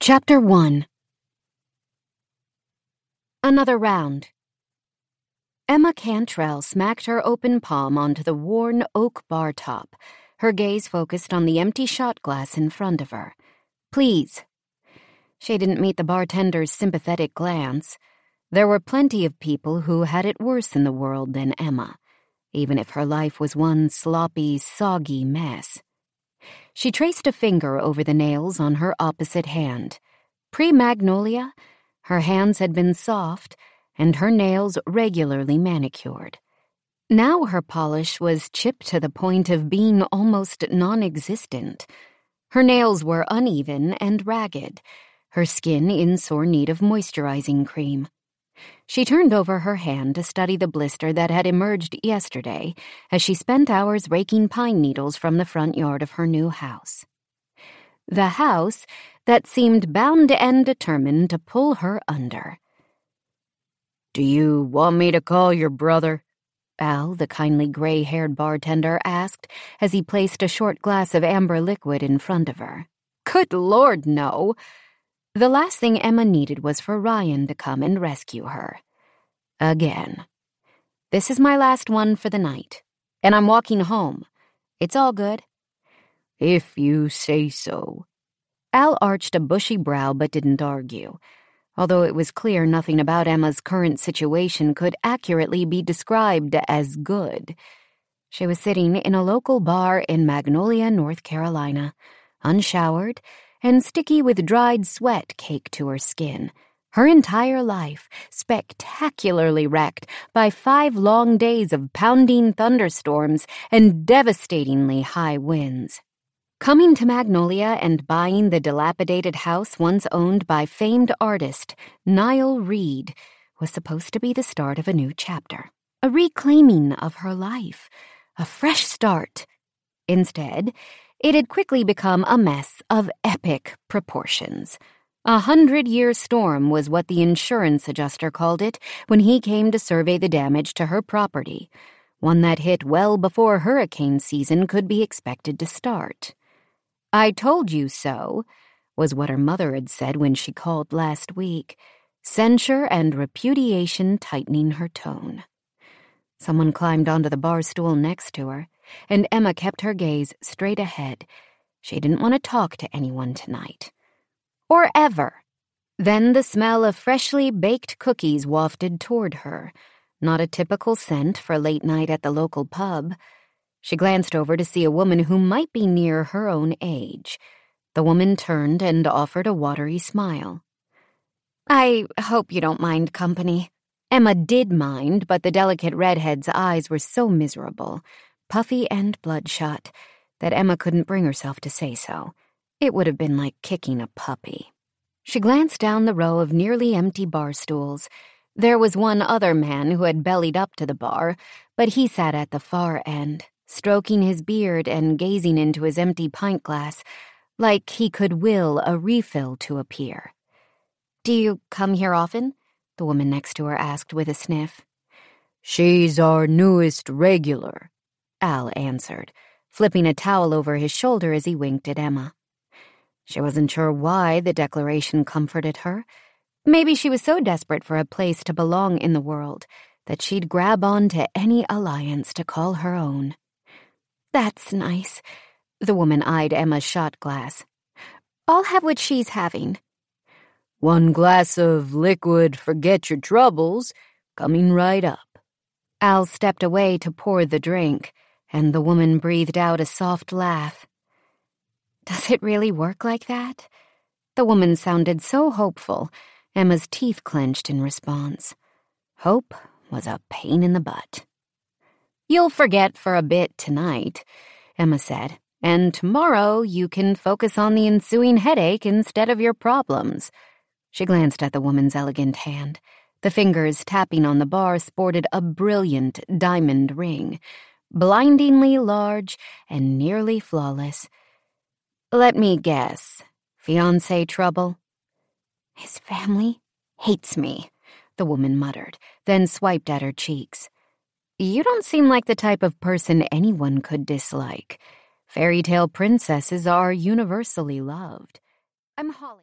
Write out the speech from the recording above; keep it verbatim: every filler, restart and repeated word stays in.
Chapter one. Another round. Emma Cantrell smacked her open palm onto the worn oak bar top, her gaze focused on the empty shot glass in front of her. Please. She didn't meet the bartender's sympathetic glance. There were plenty of people who had it worse in the world than Emma, even if her life was one sloppy, soggy mess. She traced a finger over the nails on her opposite hand. Pre-Magnolia, her hands had been soft, and her nails regularly manicured. Now her polish was chipped to the point of being almost non-existent. Her nails were uneven and ragged, her skin in sore need of moisturizing cream. She turned over her hand to study the blister that had emerged yesterday as she spent hours raking pine needles from the front yard of her new house. The house that seemed bound and determined to pull her under. "Do you want me to call your brother?" Al, the kindly gray-haired bartender, asked as he placed a short glass of amber liquid in front of her. Good Lord, no! The last thing Emma needed was for Ryan to come and rescue her. Again. This is my last one for the night, and I'm walking home. It's all good. If you say so. Al arched a bushy brow but didn't argue, although it was clear nothing about Emma's current situation could accurately be described as good. She was sitting in a local bar in Magnolia, North Carolina, unshowered and sticky with dried sweat caked to her skin, her entire life spectacularly wrecked by five long days of pounding thunderstorms and devastatingly high winds. Coming to Magnolia and buying the dilapidated house once owned by famed artist Niall Reed was supposed to be the start of a new chapter, a reclaiming of her life, a fresh start. Instead, it had quickly become a mess of epic proportions. A hundred-year storm was what the insurance adjuster called it when he came to survey the damage to her property, one that hit well before hurricane season could be expected to start. "I told you so," was what her mother had said when she called last week, censure and repudiation tightening her tone. Someone climbed onto the bar stool next to her, and Emma kept her gaze straight ahead. She didn't want to talk to anyone tonight. Or ever. Then the smell of freshly baked cookies wafted toward her, not a typical scent for late night at the local pub. She glanced over to see a woman who might be near her own age. The woman turned and offered a watery smile. "I hope you don't mind company." Emma did mind, but the delicate redhead's eyes were so miserable, puffy and bloodshot, that Emma couldn't bring herself to say so. It would have been like kicking a puppy. She glanced down the row of nearly empty bar stools. There was one other man who had bellied up to the bar, but he sat at the far end, stroking his beard and gazing into his empty pint glass, like he could will a refill to appear. "Do you come here often?" the woman next to her asked with a sniff. "She's our newest regular," Al answered, flipping a towel over his shoulder as he winked at Emma. She wasn't sure why the declaration comforted her. Maybe she was so desperate for a place to belong in the world that she'd grab on to any alliance to call her own. "That's nice." The woman eyed Emma's shot glass. "I'll have what she's having." "One glass of liquid forget your troubles, coming right up." Al stepped away to pour the drink, and the woman breathed out a soft laugh. Does it really work like that? The woman sounded so hopeful, Emma's teeth clenched in response. Hope was a pain in the butt. "You'll forget for a bit tonight," Emma said, "and tomorrow you can focus on the ensuing headache instead of your problems." She glanced at the woman's elegant hand. The fingers tapping on the bar sported a brilliant diamond ring, blindingly large and nearly flawless. "Let me guess. Fiancé trouble?" "His family hates me," the woman muttered, then swiped at her cheeks. "You don't seem like the type of person anyone could dislike. Fairy tale princesses are universally loved." "I'm Holly."